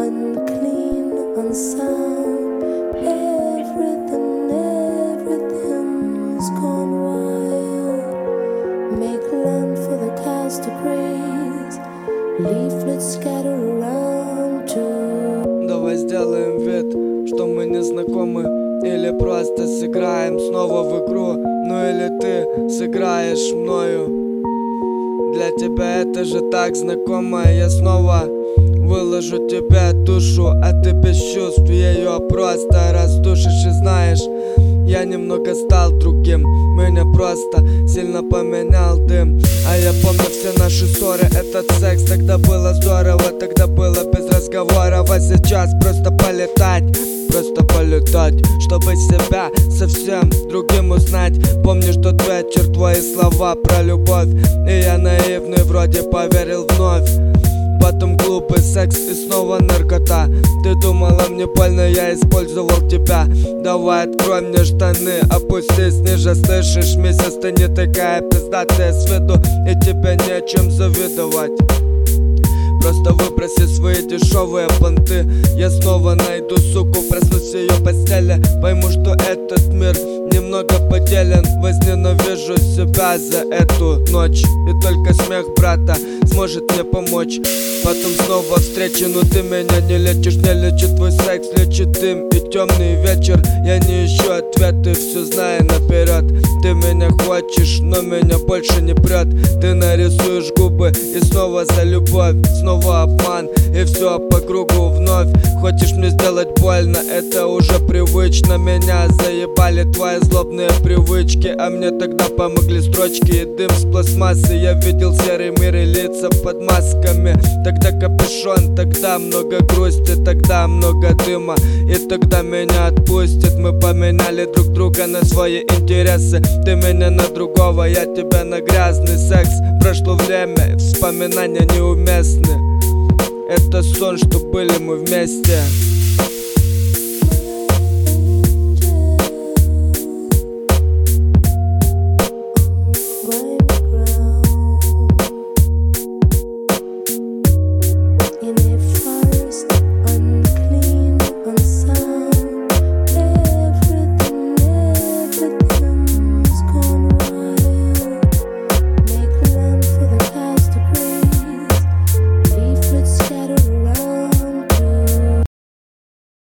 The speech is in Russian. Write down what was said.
unclean, unsound. Everything's gone wild. Make land for the cows to graze. Leaflets scatter around too. Давай сделаем вид, что мы не знакомы, или просто сыграем снова в игру. Ну или ты сыграешь мною. Для тебя это же так знакомо. Я снова выложу тебе душу, а ты без чувств ее просто раздушишь. И знаешь, я немного стал другим, меня просто сильно поменял дым. А я помню все наши ссоры, этот секс тогда было здорово, тогда было без разговоров. А сейчас просто полетать, чтобы себя совсем другим узнать. Помнишь тот вечер, твои слова про любовь, и я наивный вроде поверил вновь. Потом глупый секс и снова наркота. Ты думала мне больно, я использовал тебя. Давай открой мне штаны, опустись ниже, слышишь? Месяц ты не такая пиздатая с виду, и тебе нечем завидовать. Просто выброси свои дешевые понты. Я снова найду суку, проснусь в ее постели. Пойму, что этот мир немного поделен. Возненавижу себя за эту ночь, и только смех брата сможет мне помочь. Потом снова встречи, но ты меня не лечишь. Не лечит твой секс, лечит дым и темный вечер. Я не ищу ответы, все знаю наперед. Ты меня хочешь, но меня больше не прет. Ты нарисуешь губы и снова за любовь, снова обман, и все по кругу вновь. Хочешь мне сделать больно, это уже привычно. Меня заебали твои злобные привычки, а мне тогда помогли строчки и дым с пластмассы. Я видел серый мир и лица под масками. Тогда капюшон, тогда много грусти, тогда много дыма, и тогда меня отпустит. Мы поменяли друг друга на свои интересы. Ты меня на другого, я тебя на грязный секс. Прошло время, вспоминания неуместны. Это сон, что были мы вместе.